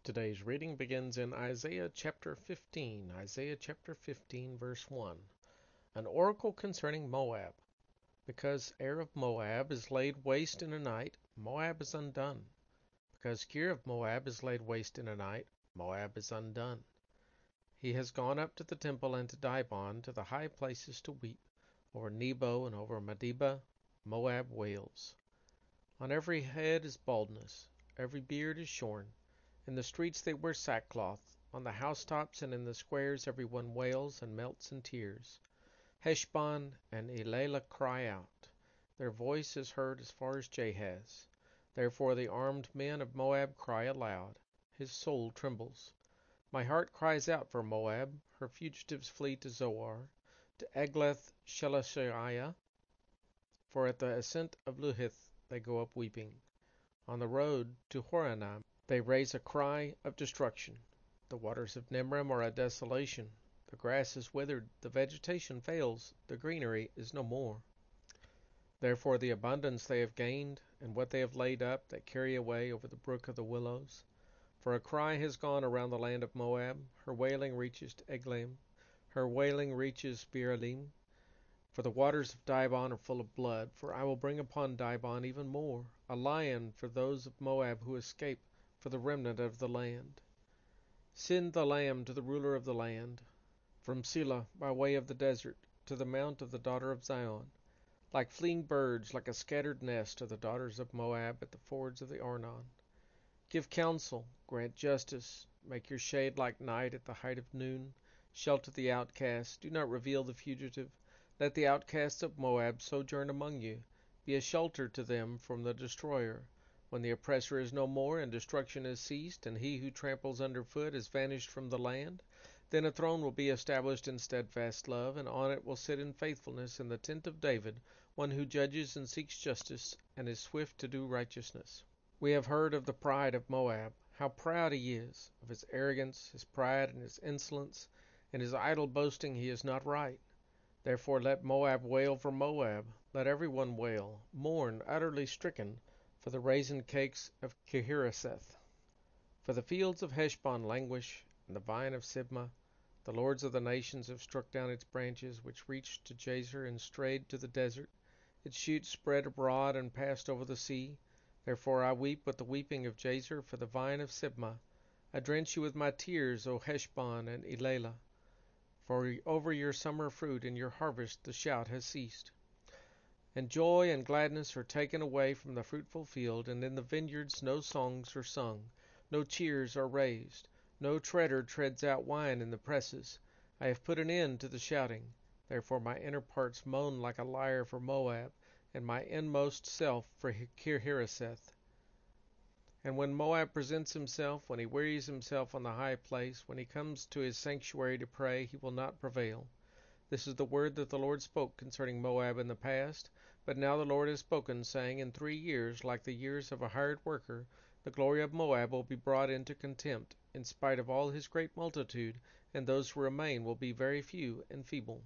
Today's reading begins in Isaiah chapter 15. Isaiah chapter 15, verse 1. An oracle concerning Moab. Because Ar of Moab is laid waste in a night, Moab is undone. Because Kir of Moab is laid waste in a night, Moab is undone. He has gone up to the temple and to Dibon, to the high places to weep. Over Nebo and over Medeba, Moab wails. On every head is baldness, every beard is shorn. In the streets they wear sackcloth. On the housetops and in the squares everyone wails and melts in tears. Heshbon and Elealeh cry out. Their voice is heard as far as Jahaz. Therefore the armed men of Moab cry aloud. His soul trembles. My heart cries out for Moab. Her fugitives flee to Zoar, to Eglath Shelishiah. For at the ascent of Luhith they go up weeping. On the road to Horonaim they raise a cry of destruction. The waters of Nimrim are a desolation. The grass is withered, the vegetation fails, the greenery is no more. Therefore the abundance they have gained, and what they have laid up, they carry away over the brook of the willows. For a cry has gone around the land of Moab, her wailing reaches to Eglaim, her wailing reaches Beeralim. For the waters of Dibon are full of blood, for I will bring upon Dibon even more, a lion for those of Moab who escape, for the remnant of the land. Send the lamb to the ruler of the land, from Selah by way of the desert, to the mount of the daughter of Zion. Like fleeing birds, like a scattered nest, are the daughters of Moab at the fords of the Arnon. Give counsel, grant justice, make your shade like night at the height of noon. Shelter the outcast, do not reveal the fugitive. Let the outcasts of Moab sojourn among you. Be a shelter to them from the destroyer. When the oppressor is no more, and destruction has ceased, and he who tramples underfoot has vanished from the land, then a throne will be established in steadfast love, and on it will sit in faithfulness in the tent of David, one who judges and seeks justice, and is swift to do righteousness. We have heard of the pride of Moab, how proud he is, of his arrogance, his pride, and his insolence. In his idle boasting he is not right. Therefore let Moab wail for Moab, let everyone wail, mourn, utterly stricken, for the raisin cakes of Kirhareseth. For the fields of Heshbon languish, and the vine of Sibmah. The lords of the nations have struck down its branches, which reached to Jazer and strayed to the desert. Its shoots spread abroad and passed over the sea. Therefore I weep with the weeping of Jazer for the vine of Sibmah. I drench you with my tears, O Heshbon and Elealeh. For over your summer fruit and your harvest the shout has ceased. And joy and gladness are taken away from the fruitful field, and in the vineyards no songs are sung, no cheers are raised, no treader treads out wine in the presses. I have put an end to the shouting. Therefore my inner parts moan like a lyre for Moab, and my inmost self for Kirhareseth. And when Moab presents himself, when he wearies himself on the high place, when he comes to his sanctuary to pray, he will not prevail. This is the word that the Lord spoke concerning Moab in the past. But now the Lord has spoken, saying, in 3 years, like the years of a hired worker, the glory of Moab will be brought into contempt, in spite of all his great multitude, and those who remain will be very few and feeble.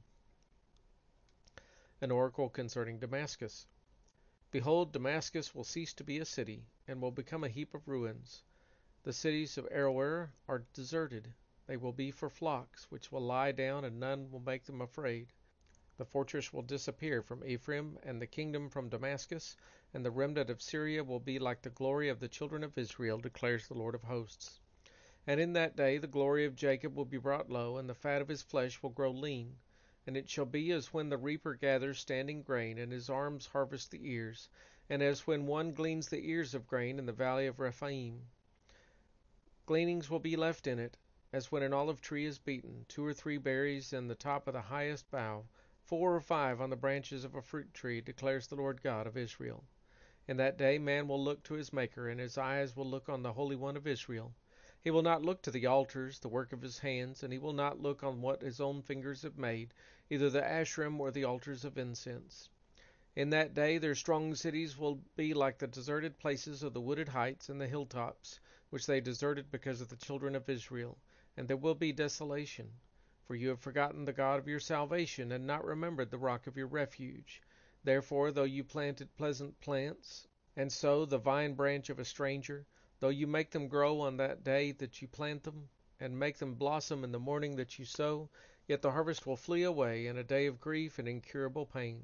An oracle concerning Damascus. Behold, Damascus will cease to be a city, and will become a heap of ruins. The cities of Aroer are deserted. They will be for flocks, which will lie down, and none will make them afraid. The fortress will disappear from Ephraim, and the kingdom from Damascus, and the remnant of Syria will be like the glory of the children of Israel, declares the Lord of hosts. And in that day the glory of Jacob will be brought low, and the fat of his flesh will grow lean. And it shall be as when the reaper gathers standing grain, and his arms harvest the ears, and as when one gleans the ears of grain in the valley of Rephaim. Gleanings will be left in it, as when an olive tree is beaten, 2 or 3 berries in the top of the highest bough, 4 or 5 on the branches of a fruit tree, declares the Lord God of Israel. In that day man will look to his Maker, and his eyes will look on the Holy One of Israel. He will not look to the altars, the work of his hands, and he will not look on what his own fingers have made, either the Asherim or the altars of incense. In that day their strong cities will be like the deserted places of the wooded heights and the hilltops, which they deserted because of the children of Israel, and there will be desolation. For you have forgotten the God of your salvation, and not remembered the rock of your refuge. Therefore, though you planted pleasant plants, and sow the vine branch of a stranger, Though you make them grow on that day that you plant them, and make them blossom in the morning that you sow, yet the harvest will flee away in a day of grief and incurable pain.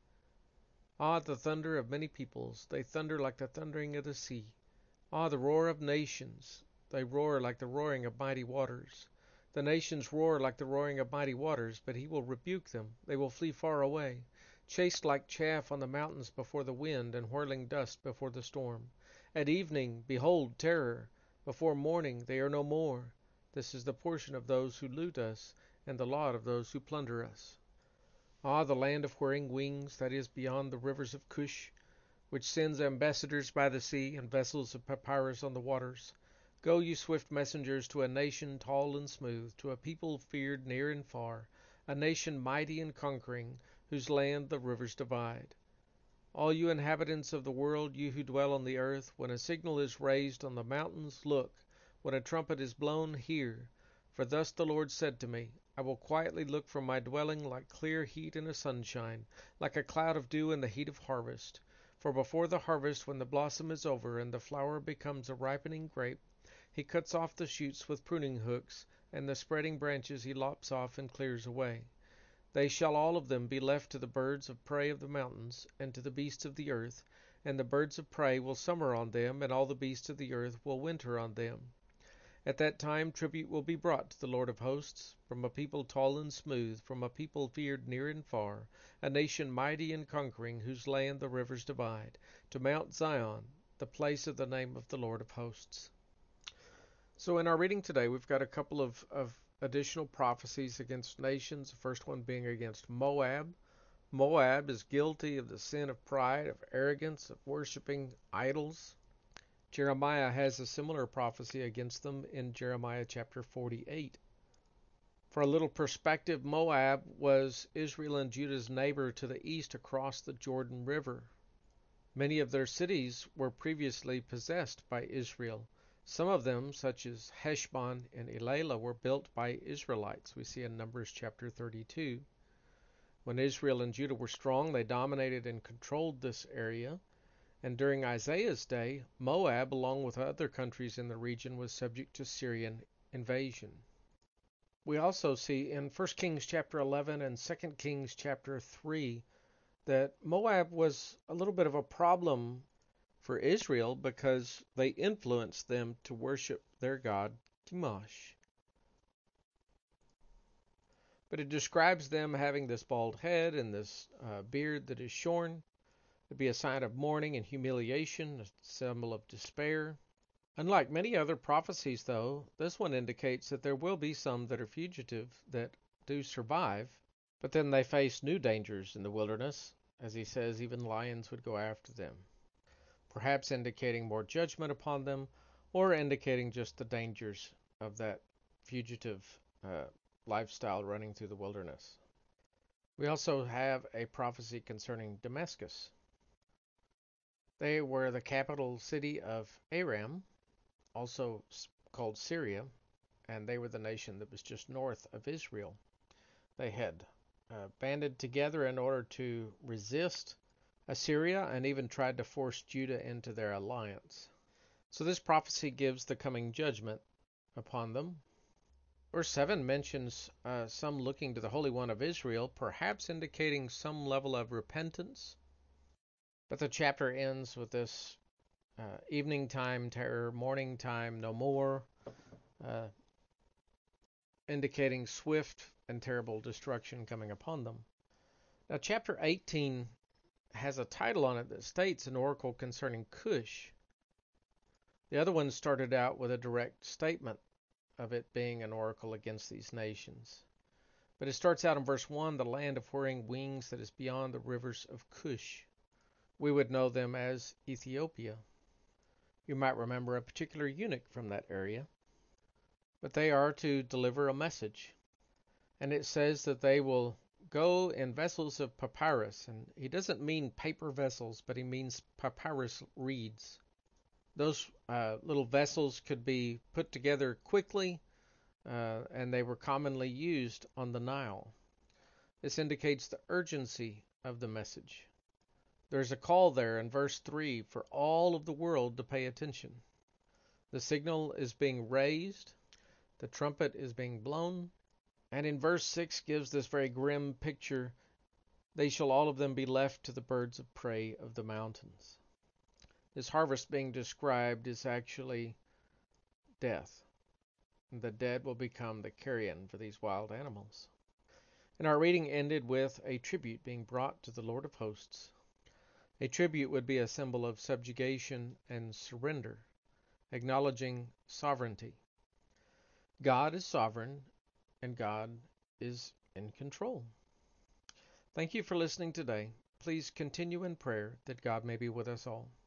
Ah, the thunder of many peoples, they thunder like the thundering of the sea. Ah, the roar of nations, they roar like the roaring of mighty waters. The nations roar like the roaring of mighty waters, but he will rebuke them. They will flee far away, chased like chaff on the mountains before the wind, and whirling dust before the storm. At evening, behold, terror. Before morning, they are no more. This is the portion of those who loot us, and the lot of those who plunder us. Ah, the land of whirring wings, that is beyond the rivers of Cush, which sends ambassadors by the sea, and vessels of papyrus on the waters. Go, you swift messengers, to a nation tall and smooth, to a people feared near and far, a nation mighty and conquering, whose land the rivers divide. All you inhabitants of the world, you who dwell on the earth, when a signal is raised on the mountains, look. When a trumpet is blown, hear. For thus the Lord said to me, I will quietly look from my dwelling like clear heat in a sunshine, like a cloud of dew in the heat of harvest. For before the harvest, when the blossom is over, and the flower becomes a ripening grape, he cuts off the shoots with pruning hooks, and the spreading branches he lops off and clears away. They shall all of them be left to the birds of prey of the mountains, and to the beasts of the earth, and the birds of prey will summer on them, and all the beasts of the earth will winter on them. At that time tribute will be brought to the Lord of hosts, from a people tall and smooth, from a people feared near and far, a nation mighty and conquering, whose land the rivers divide, to Mount Zion, the place of the name of the Lord of hosts. So in our reading today, we've got a couple of additional prophecies against nations, the first one being against Moab. Moab is guilty of the sin of pride, of arrogance, of worshiping idols. Jeremiah has a similar prophecy against them in Jeremiah chapter 48. For a little perspective, Moab was Israel and Judah's neighbor to the east across the Jordan River. Many of their cities were previously possessed by Israel. Some of them, such as Heshbon and Elah, were built by Israelites. We see in Numbers chapter 32. When Israel and Judah were strong, they dominated and controlled this area. And during Isaiah's day, Moab, along with other countries in the region, was subject to Syrian invasion. We also see in 1 Kings chapter 11 and 2 Kings chapter 3 that Moab was a little bit of a problem for Israel because they influenced them to worship their god Chemosh. But it describes them having this bald head and this beard that is shorn. It'd be a sign of mourning and humiliation, a symbol of despair. Unlike many other prophecies, though, this one indicates that there will be some that are fugitive that do survive, but then they face new dangers in the wilderness. As he says, even lions would go after them, perhaps indicating more judgment upon them, or indicating just the dangers of that fugitive lifestyle running through the wilderness. We also have a prophecy concerning Damascus. They were the capital city of Aram, also called Syria, and they were the nation that was just north of Israel. They had banded together in order to resist Assyria and even tried to force Judah into their alliance. So this prophecy gives the coming judgment upon them. Verse 7 mentions some looking to the Holy One of Israel, perhaps indicating some level of repentance. But the chapter ends with this evening time terror, morning time no more, indicating swift and terrible destruction coming upon them. Now, chapter 18 has a title on it that states an oracle concerning Cush. The other one started out with a direct statement of it being an oracle against these nations. But it starts out in verse 1, the land of whirring wings that is beyond the rivers of Cush. We would know them as Ethiopia. You might remember a particular eunuch from that area. But they are to deliver a message. And it says that they will go in vessels of papyrus. And he doesn't mean paper vessels, but he means papyrus reeds. Those little vessels could be put together quickly, and they were commonly used on the Nile. This indicates the urgency of the message. There's a call there in verse 3 for all of the world to pay attention. The signal is being raised, the trumpet is being blown, and in verse 6 gives this very grim picture. They shall all of them be left to the birds of prey of the mountains. This harvest being described is actually death. The dead will become the carrion for these wild animals. And our reading ended with a tribute being brought to the Lord of hosts. A tribute would be a symbol of subjugation and surrender, acknowledging sovereignty. God is sovereign, and God is in control. Thank you for listening today. Please continue in prayer that God may be with us all.